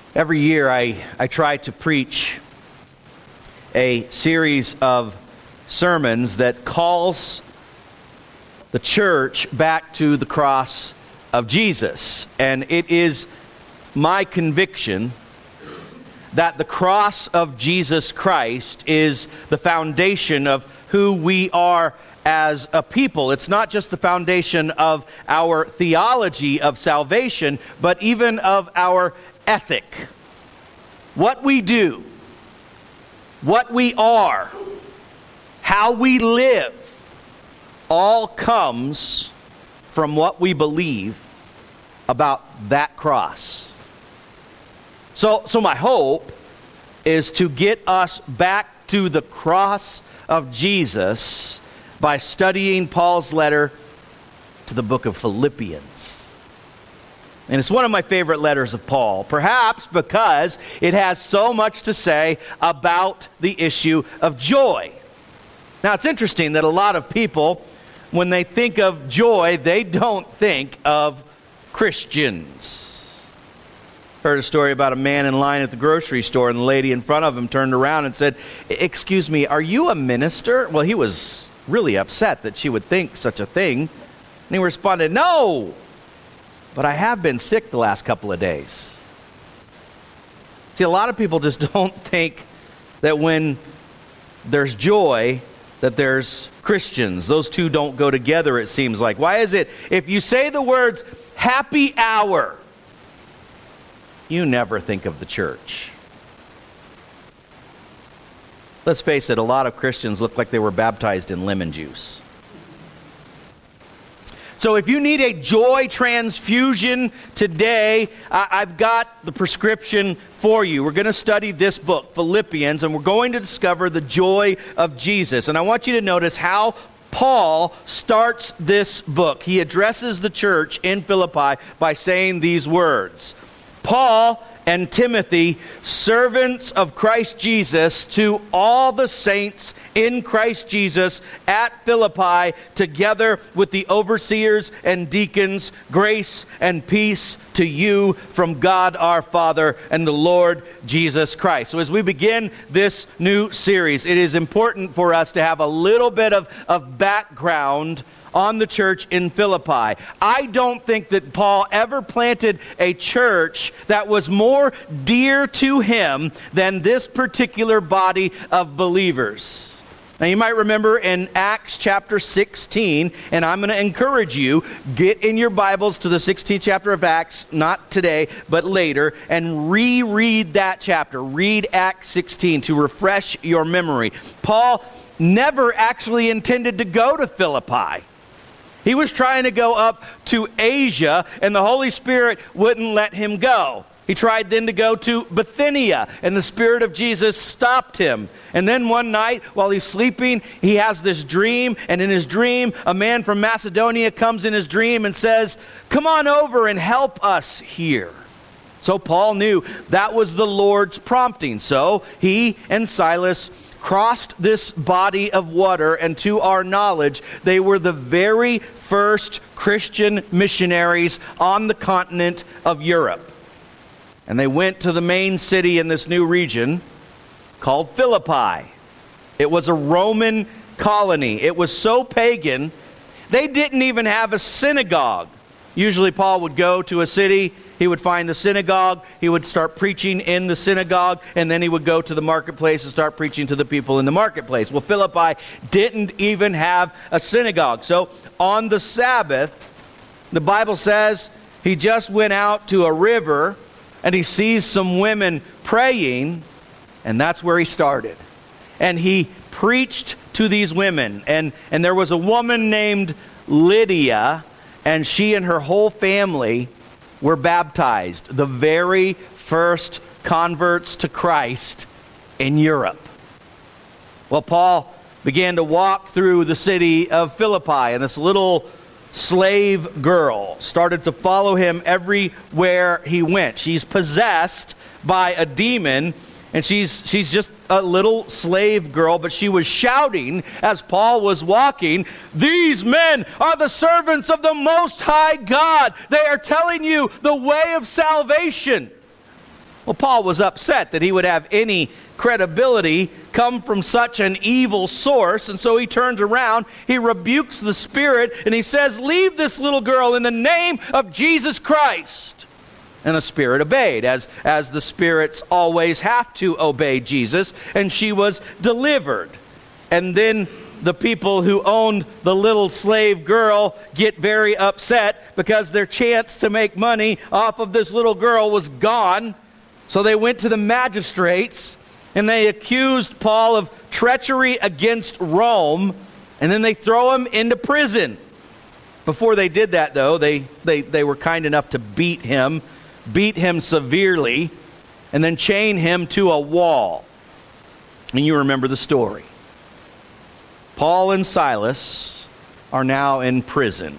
Every year I try to preach a series of sermons that calls the church back to the cross of Jesus. And it is my conviction that the cross of Jesus Christ is the foundation of who we are as a people. It's not just the foundation of our theology of salvation, but even of our ethic. What we do, what we are, how we live, all comes from what we believe about that cross. So my hope is to get us back to the cross of Jesus by studying Paul's letter to the book of Philippians. And it's one of my favorite letters of Paul, perhaps because it has so much to say about the issue of joy. Now, it's interesting that a lot of people, when they think of joy, they don't think of Christians. Heard a story about a man in line at the grocery store, and the lady in front of him turned around and said, "Excuse me, are you a minister?" Well, he was really upset that she would think such a thing. And he responded, "No, but I have been sick the last couple of days." See, a lot of people just don't think that when there's joy, that there's Christians. Those two don't go together, it seems like. Why is it if you say the words happy hour, you never think of the church? Let's face it, a lot of Christians look like they were baptized in lemon juice. So if you need a joy transfusion today, I've got the prescription for you. We're going to study this book, Philippians, and we're going to discover the joy of Jesus. And I want you to notice how Paul starts this book. He addresses the church in Philippi by saying these words: Paul and Timothy, servants of Christ Jesus, to all the saints in Christ Jesus at Philippi, together with the overseers and deacons, grace and peace to you from God our Father and the Lord Jesus Christ. So as we begin this new series, it is important for us to have a little bit of background on the church in Philippi. I don't think that Paul ever planted a church that was more dear to him than this particular body of believers. Now you might remember in Acts chapter 16, and I'm going to encourage you, get in your Bibles to the 16th chapter of Acts, not today, but later, and reread that chapter. Read Acts 16 to refresh your memory. Paul never actually intended to go to Philippi. He was trying to go up to Asia, and the Holy Spirit wouldn't let him go. He tried then to go to Bithynia, and the Spirit of Jesus stopped him. And then one night, while he's sleeping, he has this dream, and in his dream, a man from Macedonia comes in his dream and says, "Come on over and help us here." So Paul knew that was the Lord's prompting. So he and Silas crossed this body of water, and to our knowledge, they were the very first Christian missionaries on the continent of Europe. And they went to the main city in this new region called Philippi. It was a Roman colony. It was so pagan, they didn't even have a synagogue. Usually Paul would go to a city, he would find the synagogue, he would start preaching in the synagogue, and then he would go to the marketplace and start preaching to the people in the marketplace. Well, Philippi didn't even have a synagogue. So on the Sabbath, the Bible says he just went out to a river and he sees some women praying, and that's where he started. And he preached to these women, and there was a woman named Lydia, and she and her whole family were baptized, the very first converts to Christ in Europe. Well, Paul began to walk through the city of Philippi, and this little slave girl started to follow him everywhere he went. She's possessed by a demon, and she's just a little slave girl, but she was shouting as Paul was walking, "These men are the servants of the Most High God. They are telling you the way of salvation." Well, Paul was upset that he would have any credibility come from such an evil source, and so he turns around, he rebukes the spirit, and he says, "Leave this little girl in the name of Jesus Christ." And the spirit obeyed, as the spirits always have to obey Jesus, and she was delivered. And then the people who owned the little slave girl get very upset because their chance to make money off of this little girl was gone. So they went to the magistrates and they accused Paul of treachery against Rome, and then they throw him into prison. Before they did that, though, they were kind enough to beat him severely, and then chain him to a wall. And you remember the story. Paul and Silas are now in prison,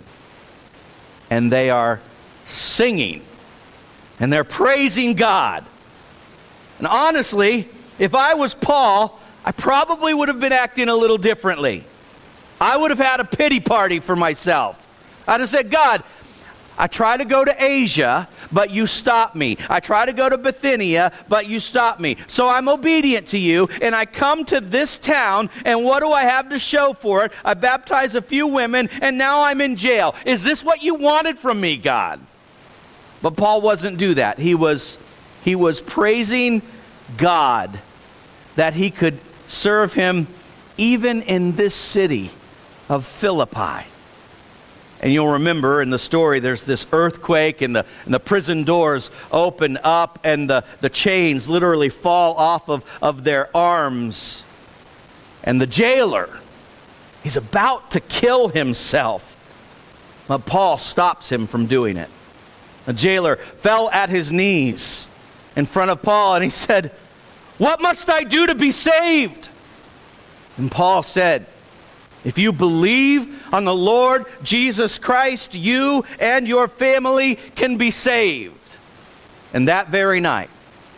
and they are singing, and they're praising God. And honestly, if I was Paul, I probably would have been acting a little differently. I would have had a pity party for myself. I'd have said, "God, I try to go to Asia, but you stop me. I try to go to Bithynia, but you stop me. So I'm obedient to you, and I come to this town, and what do I have to show for it? I baptize a few women, and now I'm in jail. Is this what you wanted from me, God?" But Paul wasn't do that. He was praising God that he could serve him even in this city of Philippi. And you'll remember in the story, there's this earthquake, and the prison doors open up, and the chains literally fall off of their arms. And the jailer, he's about to kill himself, but Paul stops him from doing it. The jailer fell at his knees in front of Paul, and he said, "What must I do to be saved?" And Paul said, "If you believe on the Lord Jesus Christ, you and your family can be saved." And that very night,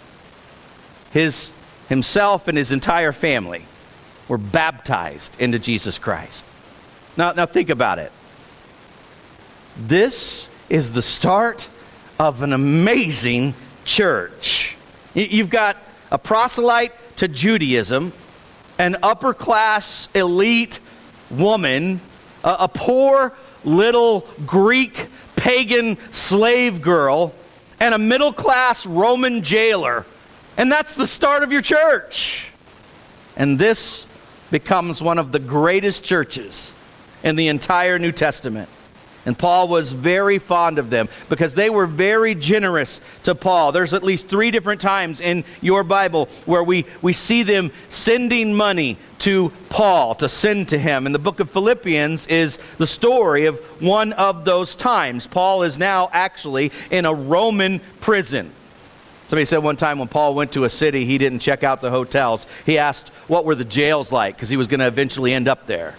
himself and his entire family were baptized into Jesus Christ. Now think about it. This is the start of an amazing church. You've got a proselyte to Judaism, an upper-class elite woman, a poor little Greek pagan slave girl, and a middle-class Roman jailer. And that's the start of your church. And this becomes one of the greatest churches in the entire New Testament. And Paul was very fond of them because they were very generous to Paul. There's at least 3 different times in your Bible where we see them sending money to Paul to send to him. And the book of Philippians is the story of one of those times. Paul is now actually in a Roman prison. Somebody said one time when Paul went to a city, he didn't check out the hotels. He asked what were the jails like because he was going to eventually end up there.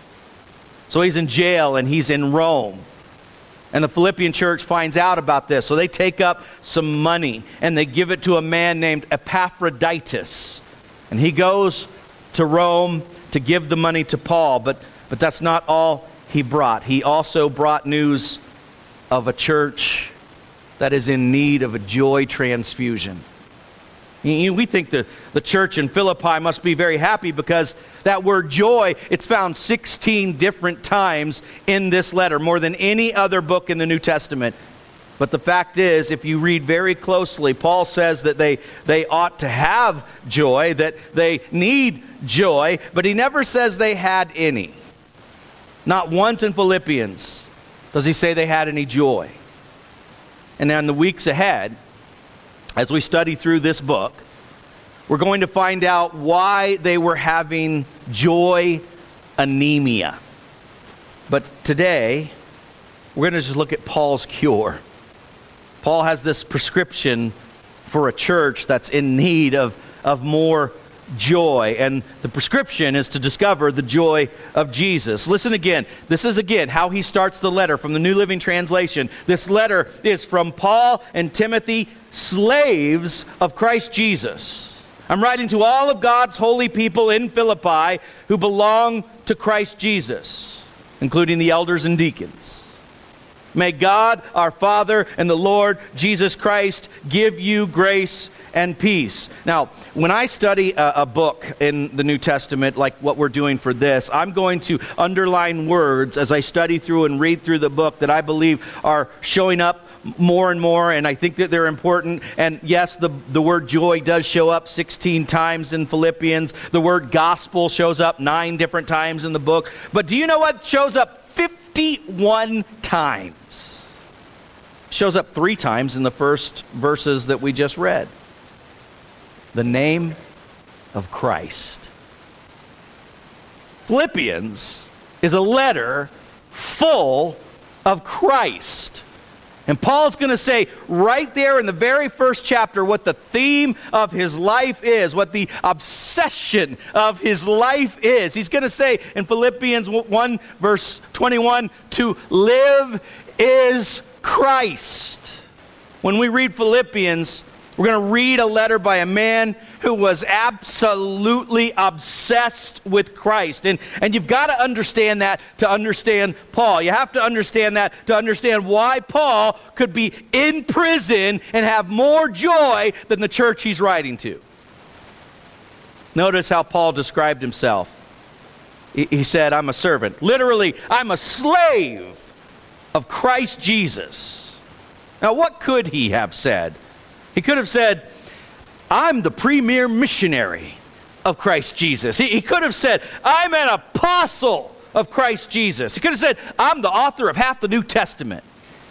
So he's in jail and he's in Rome. And the Philippian church finds out about this. So they take up some money and they give it to a man named Epaphroditus. And he goes to Rome to give the money to Paul. But that's not all he brought. He also brought news of a church that is in need of a joy transfusion. We think the church in Philippi must be very happy because that word joy, it's found 16 different times in this letter, more than any other book in the New Testament. But the fact is, if you read very closely, Paul says that they ought to have joy, that they need joy, but he never says they had any. Not once in Philippians does he say they had any joy. And in the weeks ahead, as we study through this book, we're going to find out why they were having joy anemia. But today, we're going to just look at Paul's cure. Paul has this prescription for a church that's in need of more joy. And the prescription is to discover the joy of Jesus. Listen again. This is again how he starts the letter from the New Living Translation. This letter is from Paul and Timothy, slaves of Christ Jesus. I'm writing to all of God's holy people in Philippi who belong to Christ Jesus, including the elders and deacons. May God, our Father, and the Lord Jesus Christ give you grace and peace. Now, when I study a book in the New Testament, like what we're doing for this, I'm going to underline words as I study through and read through the book that I believe are showing up more and more, and I think that they're important. And yes, the word joy does show up 16 times in Philippians. The word gospel shows up 9 different times in the book. But do you know what shows up 51 times? Shows up 3 times in the first verses that we just read. The name of Christ. Philippians is a letter full of Christ. And Paul's going to say right there in the very first chapter what the theme of his life is, what the obsession of his life is. He's going to say in Philippians 1 verse 21, to live is Christ. When we read Philippians, we're going to read a letter by a man who was absolutely obsessed with Christ. And you've got to understand that to understand Paul. You have to understand that to understand why Paul could be in prison and have more joy than the church he's writing to. Notice how Paul described himself. He said, I'm a servant. Literally, I'm a slave of Christ Jesus. Now, what could he have said? He could have said, I'm the premier missionary of Christ Jesus. He could have said, I'm an apostle of Christ Jesus. He could have said, I'm the author of half the New Testament.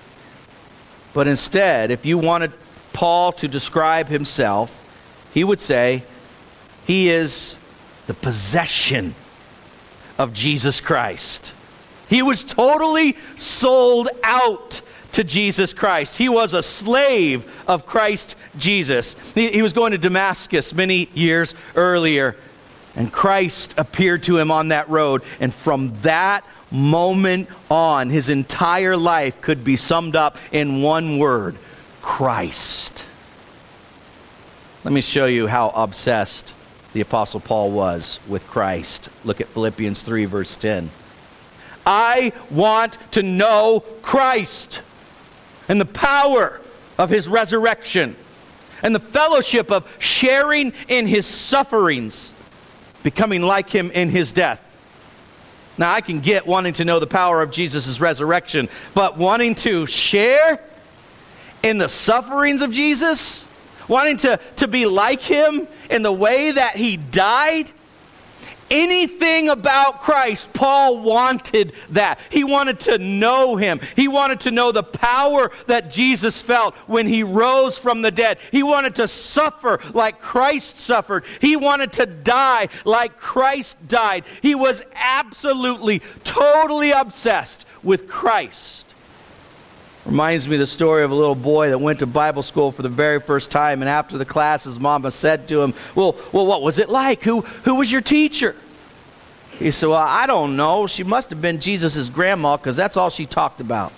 But instead, if you wanted Paul to describe himself, he would say, he is the possession of Jesus Christ. He was totally sold out to Jesus Christ. He was a slave of Christ Jesus. He was going to Damascus many years earlier, and Christ appeared to him on that road. And from that moment on, his entire life could be summed up in one word: Christ. Let me show you how obsessed the Apostle Paul was with Christ. Look at Philippians 3, verse 10. I want to know Christ and the power of his resurrection and the fellowship of sharing in his sufferings, becoming like him in his death. Now, I can get wanting to know the power of Jesus' resurrection, but wanting to share in the sufferings of Jesus, wanting to be like him in the way that he died, anything about Christ, Paul wanted that. He wanted to know him. He wanted to know the power that Jesus felt when he rose from the dead. He wanted to suffer like Christ suffered. He wanted to die like Christ died. He was absolutely, totally obsessed with Christ. Reminds me of the story of a little boy that went to Bible school for the very first time, and after the class, his mama said to him, well, what was it like? Who was your teacher? He said, well, I don't know. She must have been Jesus' grandma, because that's all she talked about.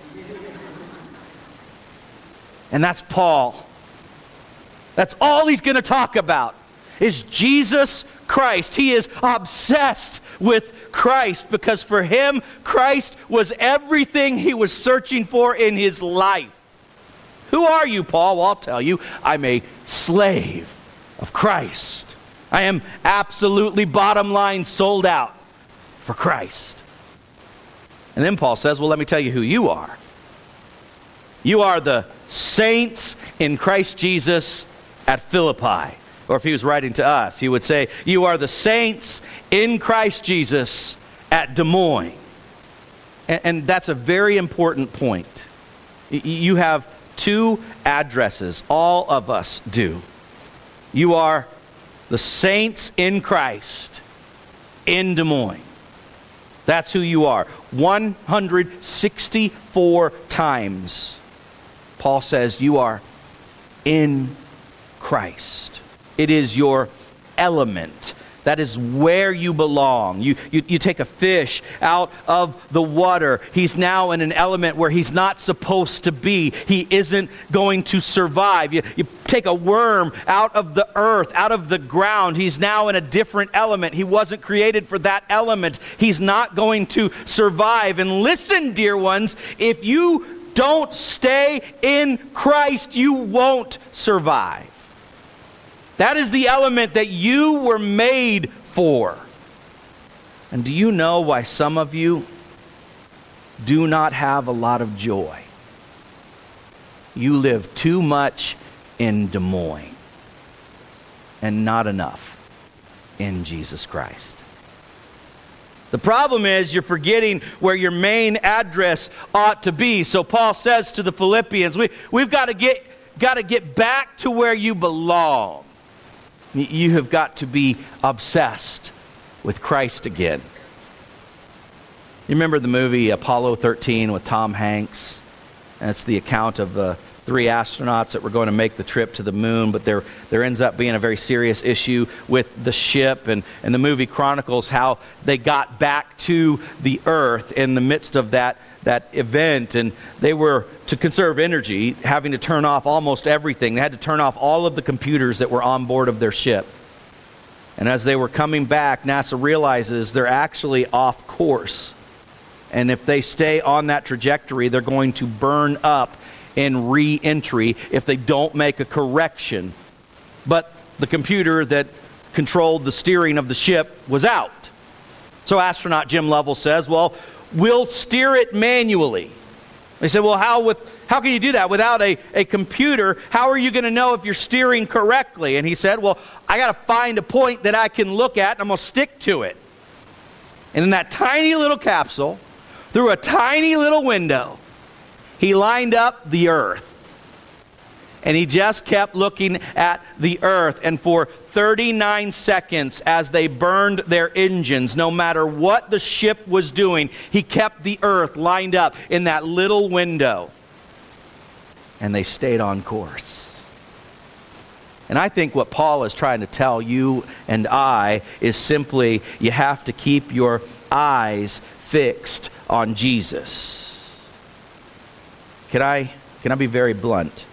And that's Paul. That's all he's going to talk about is Jesus Christ. He is obsessed with Christ because for him, Christ was everything he was searching for in his life. Who are you, Paul? Well, I'll tell you. I'm a slave of Christ. I am absolutely bottom line sold out for Christ. And then Paul says, well, let me tell you who you are. You are the saints in Christ Jesus at Philippi. Or if he was writing to us, he would say, you are the saints in Christ Jesus at Des Moines. And that's a very important point. You have 2 addresses. All of us do. You are the saints in Christ in Des Moines. That's who you are. 164 times, Paul says you are in Christ. It is your element. That is where you belong. You take a fish out of the water. He's now in an element where he's not supposed to be. He isn't going to survive. You take a worm out of the earth, out of the ground. He's now in a different element. He wasn't created for that element. He's not going to survive. And listen, dear ones, if you don't stay in Christ, you won't survive. That is the element that you were made for. And do you know why some of you do not have a lot of joy? You live too much in Des Moines and not enough in Jesus Christ. The problem is you're forgetting where your main address ought to be. So Paul says to the Philippians, we've got to get back to where you belong. You have got to be obsessed with Christ again. You remember the movie Apollo 13 with Tom Hanks? And it's the account of the 3 astronauts that were going to make the trip to the moon, but there ends up being a very serious issue with the ship, and the movie chronicles how they got back to the earth in the midst of that event, and they were, to conserve energy, having to turn off almost everything. They had to turn off all of the computers that were on board of their ship. And as they were coming back, NASA realizes they're actually off course. And if they stay on that trajectory, they're going to burn up in re-entry if they don't make a correction. But the computer that controlled the steering of the ship was out. So astronaut Jim Lovell says, well, we'll steer it manually. They said, well, how can you do that? Without a computer, how are you going to know if you're steering correctly? And he said, well, I got to find a point that I can look at, and I'm going to stick to it. And in that tiny little capsule, through a tiny little window, he lined up the earth. And he just kept looking at the earth. And for 39 seconds, as they burned their engines, no matter what the ship was doing, he kept the earth lined up in that little window. And they stayed on course. And I think what Paul is trying to tell you and I is simply, you have to keep your eyes fixed on Jesus. Can I be very blunt?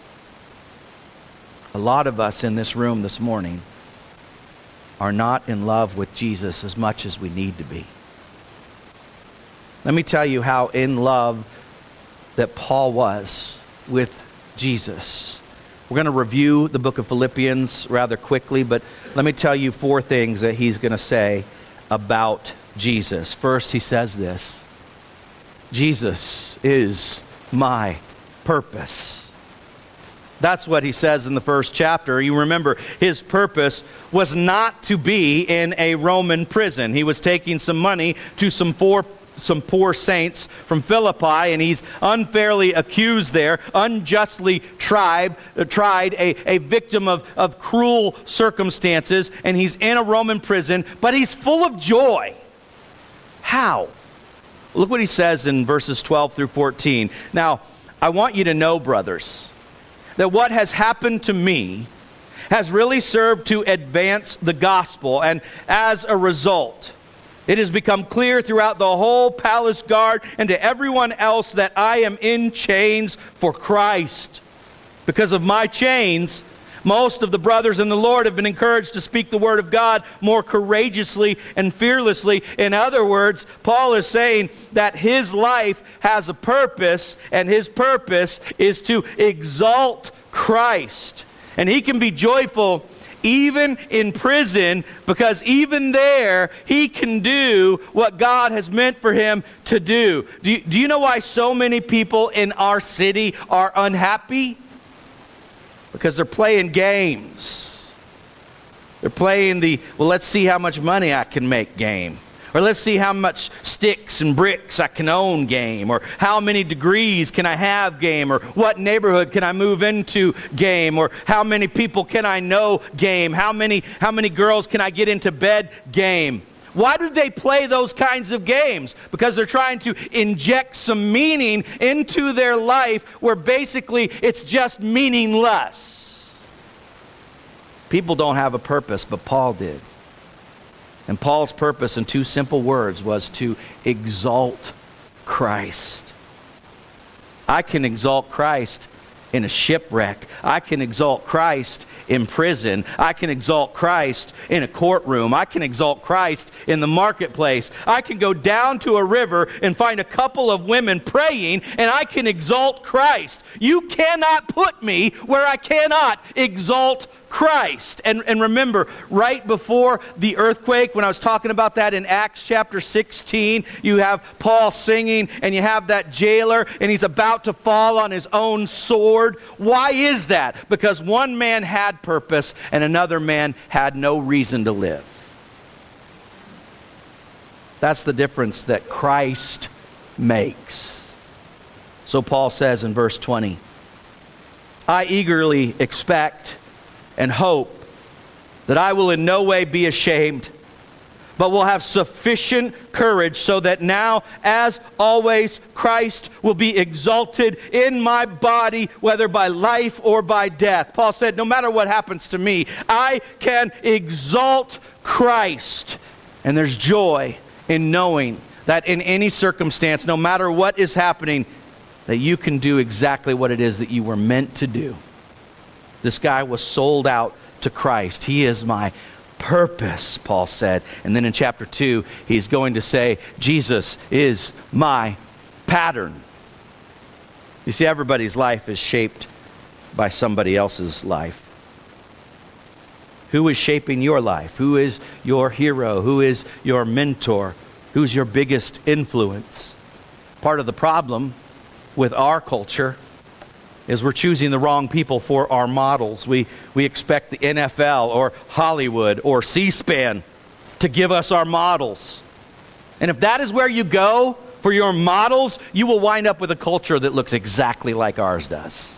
A lot of us in this room this morning are not in love with Jesus as much as we need to be. Let me tell you how in love that Paul was with Jesus. We're going to review the book of Philippians rather quickly, but let me tell you 4 things that he's going to say about Jesus. First, he says this: Jesus is my purpose. That's what he says in the first chapter. You remember, his purpose was not to be in a Roman prison. He was taking some money to some poor saints from Philippi, and he's unfairly accused there, unjustly tried, a victim of cruel circumstances, and he's in a Roman prison, but he's full of joy. How? Look what he says in verses 12 through 14. Now, I want you to know, brothers, that what has happened to me has really served to advance the gospel, and as a result, it has become clear throughout the whole palace guard and to everyone else that I am in chains for Christ. Because of my chains, most of the brothers in the Lord have been encouraged to speak the word of God more courageously and fearlessly. In other words, Paul is saying that his life has a purpose, and his purpose is to exalt Christ. And he can be joyful even in prison, because even there, he can do what God has meant for him to do. Do you know why so many people in our city are unhappy? Because they're playing games. They're playing let's see how much money I can make game. Or let's see how much sticks and bricks I can own game. Or how many degrees can I have game. Or what neighborhood can I move into game. Or how many people can I know game. How many girls can I get into bed game. Why do they play those kinds of games? Because they're trying to inject some meaning into their life where basically it's just meaningless. People don't have a purpose, but Paul did. And Paul's purpose in 2 simple words was to exalt Christ. I can exalt Christ in a shipwreck. I can exalt Christ in prison. I can exalt Christ in a courtroom. I can exalt Christ in the marketplace. I can go down to a river and find a couple of women praying, and I can exalt Christ. You cannot put me where I cannot exalt Christ. And remember, right before the earthquake, when I was talking about that in Acts chapter 16, you have Paul singing, and you have that jailer, and he's about to fall on his own sword. Why is that? Because one man had purpose, and another man had no reason to live. That's the difference that Christ makes. So Paul says in verse 20, I eagerly expect and hope that I will in no way be ashamed, but will have sufficient courage so that now, as always, Christ will be exalted in my body, whether by life or by death. Paul said, no matter what happens to me, I can exalt Christ. And there's joy in knowing that in any circumstance, no matter what is happening, that you can do exactly what it is that you were meant to do. This guy was sold out to Christ. He is my purpose, Paul said. And then in chapter 2, he's going to say, Jesus is my pattern. You see, everybody's life is shaped by somebody else's life. Who is shaping your life? Who is your hero? Who is your mentor? Who's your biggest influence? Part of the problem with our culture is we're choosing the wrong people for our models. We expect the NFL or Hollywood or C-SPAN to give us our models. And if that is where you go for your models, you will wind up with a culture that looks exactly like ours does.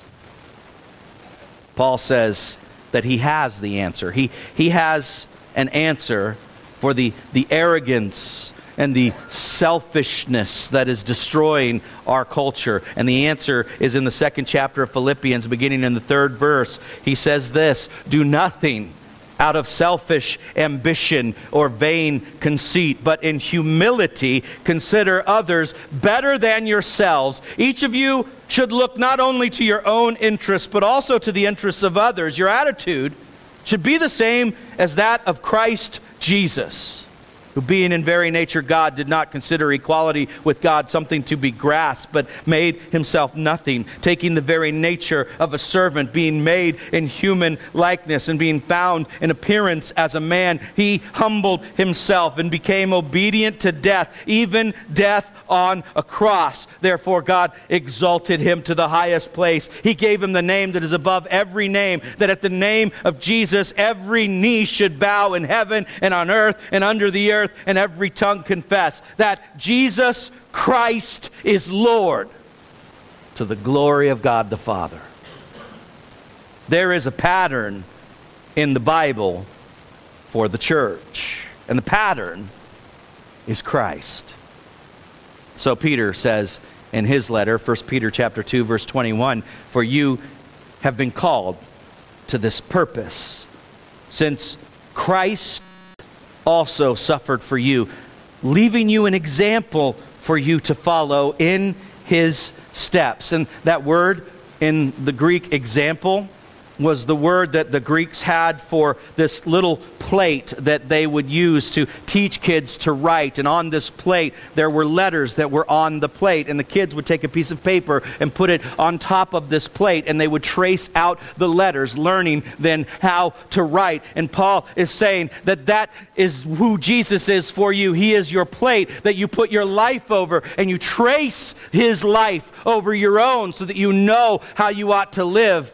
Paul says that he has the answer. He has an answer for the arrogance and the selfishness that is destroying our culture. And the answer is in the 2nd chapter of Philippians, beginning in the 3rd verse. He says this, do nothing out of selfish ambition or vain conceit, but in humility consider others better than yourselves. Each of you should look not only to your own interests, but also to the interests of others. Your attitude should be the same as that of Christ Jesus, who being in very nature God did not consider equality with God something to be grasped, but made himself nothing, taking the very nature of a servant, being made in human likeness, and being found in appearance as a man. He humbled himself and became obedient to death, even death on a cross. Therefore God exalted him to the highest place. He gave him the name that is above every name, that at the name of Jesus every knee should bow in heaven and on earth and under the earth, and every tongue confess that Jesus Christ is Lord, to the glory of God the Father. There is a pattern in the Bible for the church, and the pattern is Christ. So Peter says in his letter, 1 Peter chapter 2, verse 21, for you have been called to this purpose, since Christ also suffered for you, leaving you an example for you to follow in his steps. And that word in the Greek, example, was the word that the Greeks had for this little plate that they would use to teach kids to write. And on this plate, there were letters that were on the plate. And the kids would take a piece of paper and put it on top of this plate, and they would trace out the letters, learning then how to write. And Paul is saying that that is who Jesus is for you. He is your plate that you put your life over, and you trace his life over your own so that you know how you ought to live.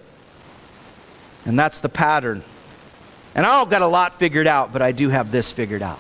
And that's the pattern. And I don't got a lot figured out, but I do have this figured out.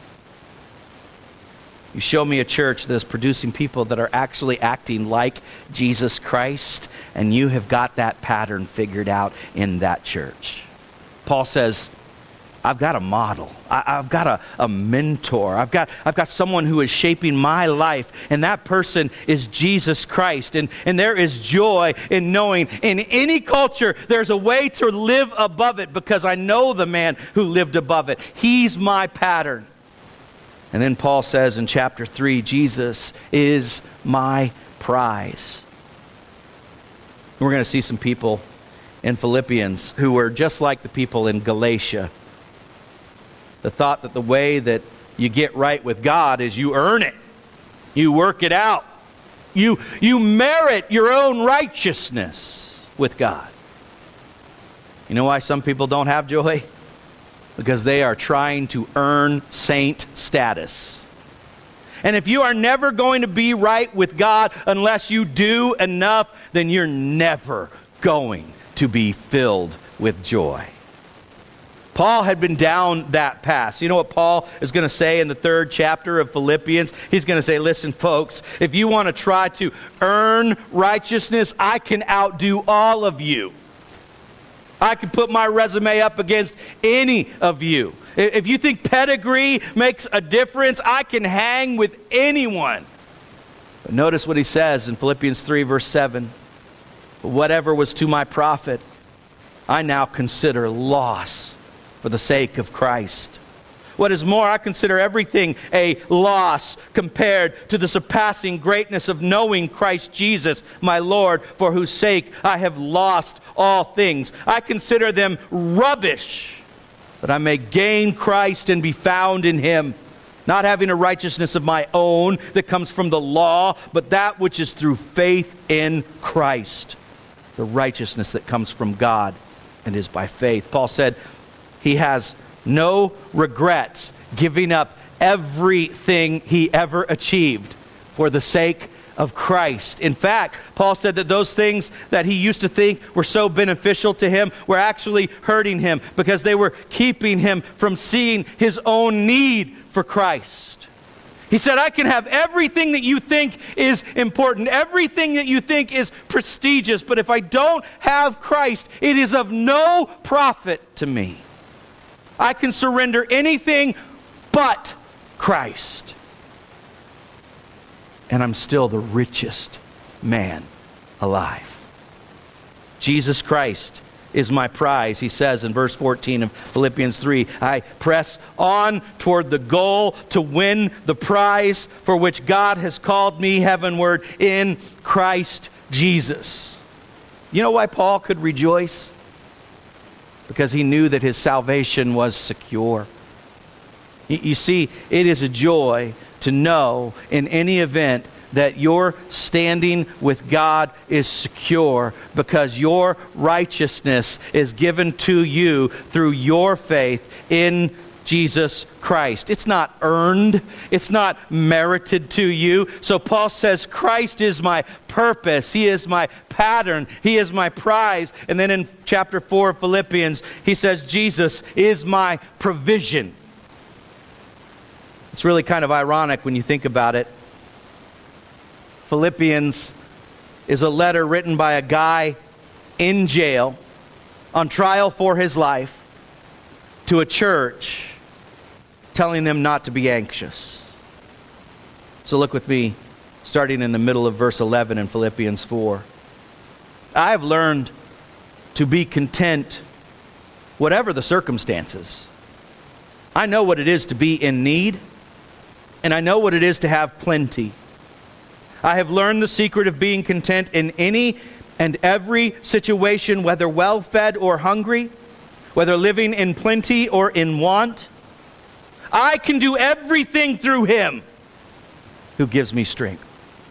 You show me a church that is producing people that are actually acting like Jesus Christ, and you have got that pattern figured out in that church. Paul says, I've got a model. I've got a mentor. I've got someone who is shaping my life, and that person is Jesus Christ. And there is joy in knowing in any culture there's a way to live above it, because I know the man who lived above it. He's my pattern. And then Paul says in chapter 3, Jesus is my prize. We're going to see some people in Philippians who were just like the people in Galatia. The thought that the way that you get right with God is you earn it. You work it out. You merit your own righteousness with God. You know why some people don't have joy? Because they are trying to earn saint status. And if you are never going to be right with God unless you do enough, then you're never going to be filled with joy. Paul had been down that path. You know what Paul is going to say in the 3rd chapter of Philippians? He's going to say, listen, folks, if you want to try to earn righteousness, I can outdo all of you. I can put my resume up against any of you. If you think pedigree makes a difference, I can hang with anyone. But notice what he says in Philippians 3, verse 7. Whatever was to my profit, I now consider loss for the sake of Christ. What is more, I consider everything a loss compared to the surpassing greatness of knowing Christ Jesus, my Lord, for whose sake I have lost all things. I consider them rubbish, that I may gain Christ and be found in him, not having a righteousness of my own that comes from the law, but that which is through faith in Christ, the righteousness that comes from God and is by faith. Paul said he has no regrets giving up everything he ever achieved for the sake of Christ. In fact, Paul said that those things that he used to think were so beneficial to him were actually hurting him because they were keeping him from seeing his own need for Christ. He said, I can have everything that you think is important, everything that you think is prestigious, but if I don't have Christ, it is of no profit to me. I can surrender anything but Christ. And I'm still the richest man alive. Jesus Christ is my prize, he says in verse 14 of Philippians 3. I press on toward the goal to win the prize for which God has called me heavenward in Christ Jesus. You know why Paul could rejoice? Because he knew that his salvation was secure. You see, it is a joy to know in any event that your standing with God is secure because your righteousness is given to you through your faith in Jesus Christ. It's not earned. It's not merited to you. So Paul says, Christ is my purpose. He is my pattern. He is my prize. And then in chapter 4 of Philippians, he says, Jesus is my provision. It's really kind of ironic when you think about it. Philippians is a letter written by a guy in jail on trial for his life to a church telling them not to be anxious. So look with me, starting in the middle of verse 11 in Philippians 4. I have learned to be content whatever the circumstances. I know what it is to be in need, and I know what it is to have plenty. I have learned the secret of being content in any and every situation, whether well-fed or hungry, whether living in plenty or in want. I can do everything through him who gives me strength.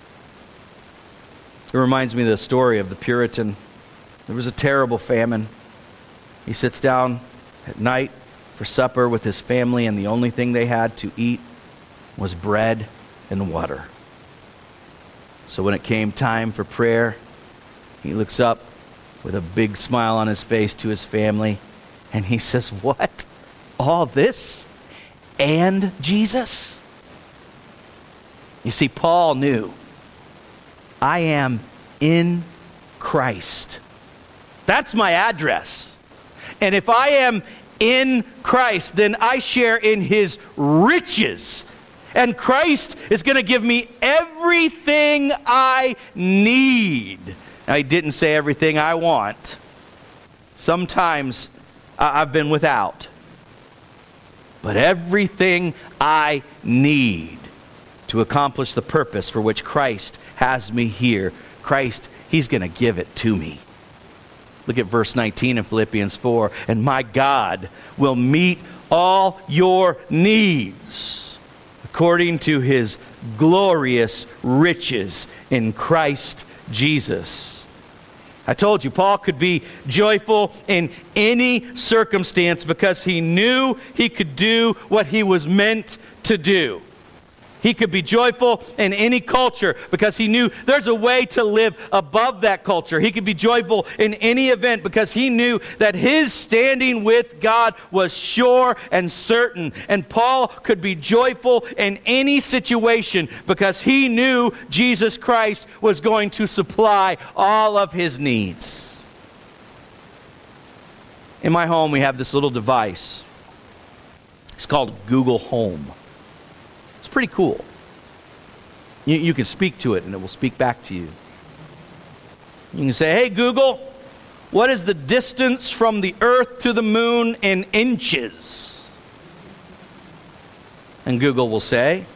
It reminds me of the story of the Puritan. There was a terrible famine. He sits down at night for supper with his family, and the only thing they had to eat was bread and water. So when it came time for prayer, he looks up with a big smile on his face to his family, and he says, "What? All this? And Jesus?" You see, Paul knew, I am in Christ. That's my address. And if I am in Christ, then I share in his riches. And Christ is going to give me everything I need. Now, he didn't say everything I want. Sometimes I've been without. But everything I need to accomplish the purpose for which Christ has me here. Christ, He's going to give it to me. Look at verse 19 in Philippians 4. And my God will meet all your needs according to his glorious riches in Christ Jesus. I told you, Paul could be joyful in any circumstance because he knew he could do what he was meant to do. He could be joyful in any culture because he knew there's a way to live above that culture. He could be joyful in any event because he knew that his standing with God was sure and certain. And Paul could be joyful in any situation because he knew Jesus Christ was going to supply all of his needs. In my home, we have this little device. It's called Google Home. Pretty cool. You can speak to it and it will speak back to you. You can say, hey Google, what is the distance from the earth to the moon in inches? And Google will say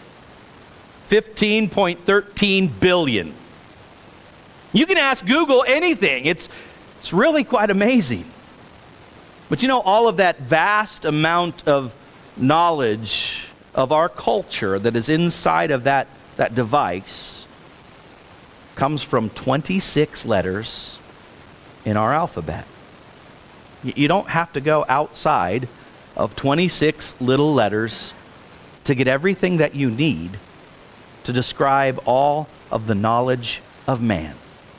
15.13 billion. You can ask Google anything. It's really quite amazing. But you know, all of that vast amount of knowledge of our culture that is inside of that device comes from 26 letters in our alphabet. You don't have to go outside of 26 little letters to get everything that you need to describe all of the knowledge of man.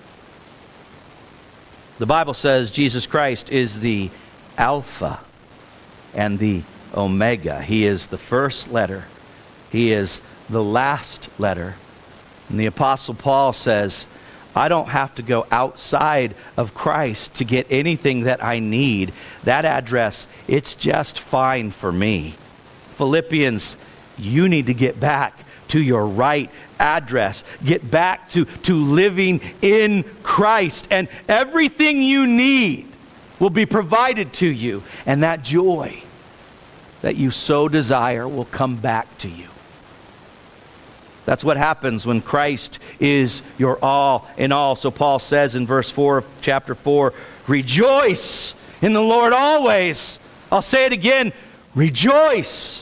The Bible says Jesus Christ is the Alpha and the Omega. He is the first letter. He is the last letter. And the Apostle Paul says, I don't have to go outside of Christ to get anything that I need. That address, it's just fine for me. Philippians, you need to get back to your right address. Get back to living in Christ. And everything you need will be provided to you. And that joy that you so desire will come back to you. That's what happens when Christ is your all in all. So Paul says in verse 4 of chapter 4, rejoice in the Lord always. I'll say it again, rejoice.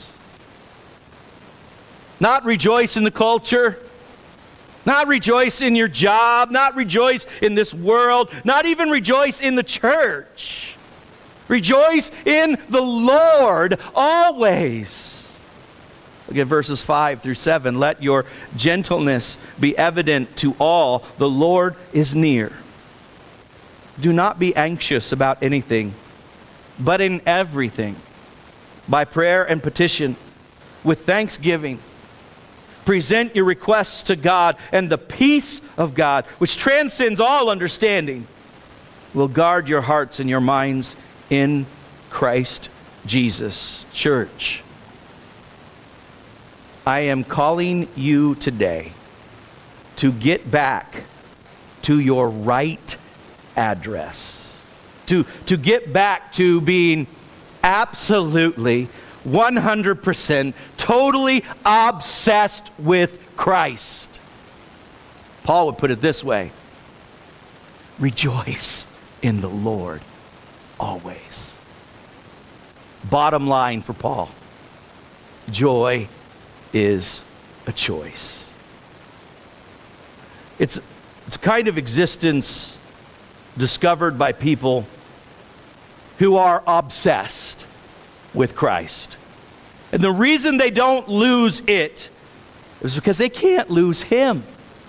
Not rejoice in the culture, not rejoice in your job, not rejoice in this world, not even rejoice in the church. Rejoice in the Lord always. Look at verses 5 through 7. Let your gentleness be evident to all. The Lord is near. Do not be anxious about anything, but in everything, by prayer and petition, with thanksgiving, present your requests to God, and the peace of God, which transcends all understanding, will guard your hearts and your minds in Christ Jesus. Church, I am calling you today to get back to your right address. To get back to being absolutely 100% totally obsessed with Christ. Paul would put it this way: rejoice in the Lord always. Bottom line for Paul, joy is a choice. It's a kind of existence discovered by people who are obsessed with Christ. And the reason they don't lose it is because they can't lose Him.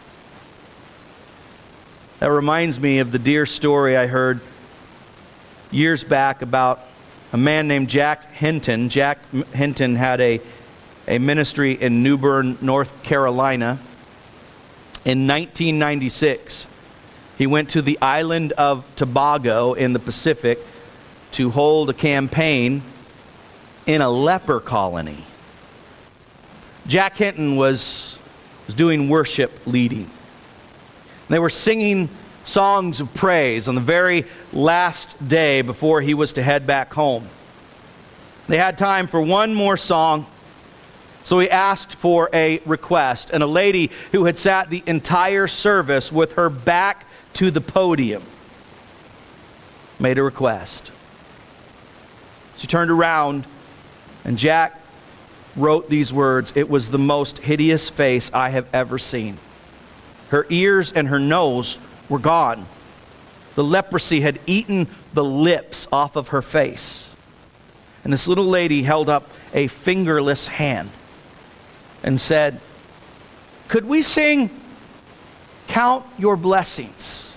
That reminds me of the dear story I heard years back about a man named Jack Hinton. Jack Hinton had a ministry in New Bern, North Carolina. In 1996, he went to the island of Tobago in the Pacific to hold a campaign in a leper colony. Jack Hinton was doing worship leading. They were singing songs of praise on the very last day before he was to head back home. They had time for one more song, so he asked for a request. And a lady who had sat the entire service with her back to the podium, made a request. She turned around, and Jack wrote these words. It was the most hideous face I have ever seen. Her ears and her nose were gone. The leprosy had eaten the lips off of her face. And this little lady held up a fingerless hand and said, "Could we sing Count Your Blessings?"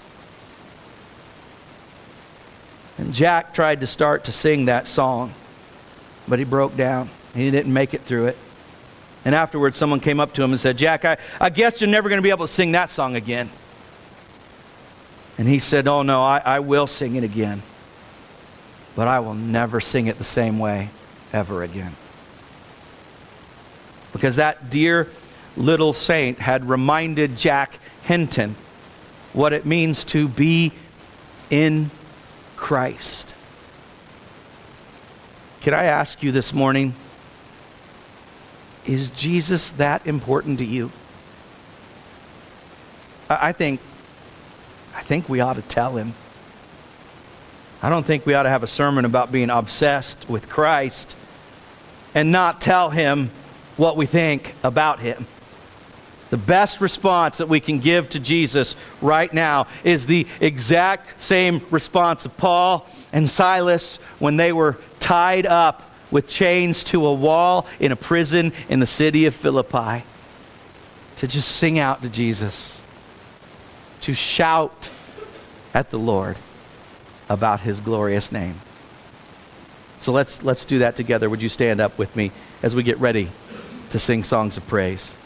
And Jack tried to start to sing that song, but he broke down. He didn't make it through it. And afterwards, someone came up to him and said, "Jack, I guess you're never going to be able to sing that song again." And he said, "Oh no, I will sing it again. But I will never sing it the same way ever again." Because that dear little saint had reminded Jack Hinton what it means to be in Christ. Can I ask you this morning, is Jesus that important to you? I think we ought to tell him. I don't think we ought to have a sermon about being obsessed with Christ and not tell him what we think about him. The best response that we can give to Jesus right now is the exact same response of Paul and Silas when they were tied up with chains to a wall in a prison in the city of Philippi. To just sing out to Jesus. To shout at the Lord about his glorious name. So let's do that together. Would you stand up with me as we get ready to sing songs of praise?